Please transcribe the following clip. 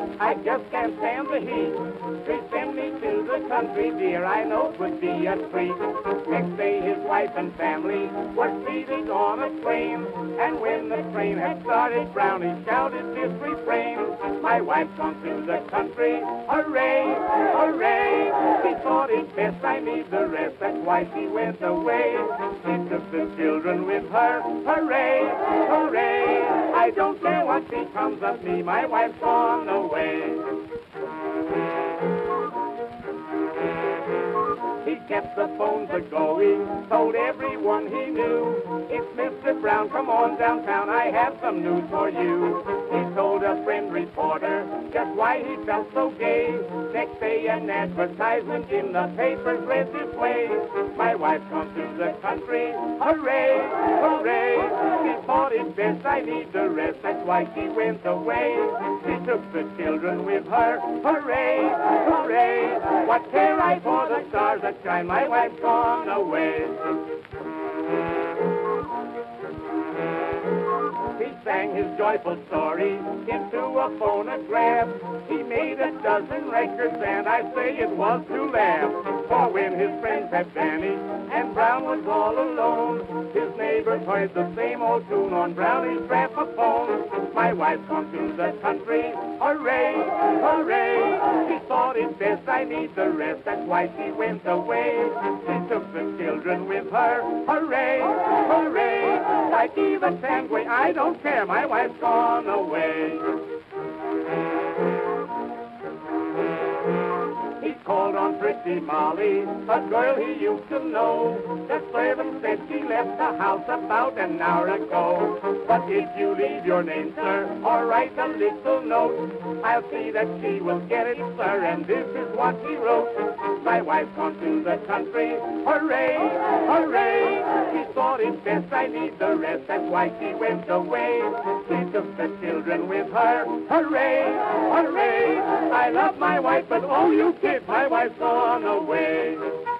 I just can't stand the heat. Please send me to the country, dear, I know it would be a treat. Next day his wife and family were seated on a train, and when the train had started, Brownie shouted this refrain: my wife's gone to the country, hooray, hooray. She thought it best, I need the rest, that's why she went away. She took the children with her, hooray, hooray. I don't care what becomes of me, my wife's gone away. He kept the phones a-going, told everyone he knew. It's Mr. Brown, come on downtown, I have some news for you. He told a friend reporter just why he felt so gay. Next day an advertisement in the papers read this way: my wife's gone to the country, hooray, hooray. She thought it best, I need the rest, that's why she went away. She took the children with her, hooray, hooray. What care I for the stars that shine, my wife's gone away. He sang his joyful story into a phonograph. He made a dozen records, and I say it was to laugh. For when his friends had vanished and Brown was all alone, his neighbors heard the same old tune on Brownie's graphophone: my wife's gone to the country, hooray, hooray. She thought it best, I need the rest, that's why she went away. She took the children with her, hooray, hooray. Like Eva Tangway, I don't care, my wife's gone away. He called on Pretty Molly, a girl he used to know. The servant said she left the house about an hour ago. But if you leave your name, sir, or write a little note, I'll see that she will get it, sir, and this is what he wrote: my wife's gone to the country, hooray, hooray. She thought it best, I need the rest, that's why she went away. She took the children with her, hooray, hooray. I love my wife, but oh, you kid, my wife's gone away.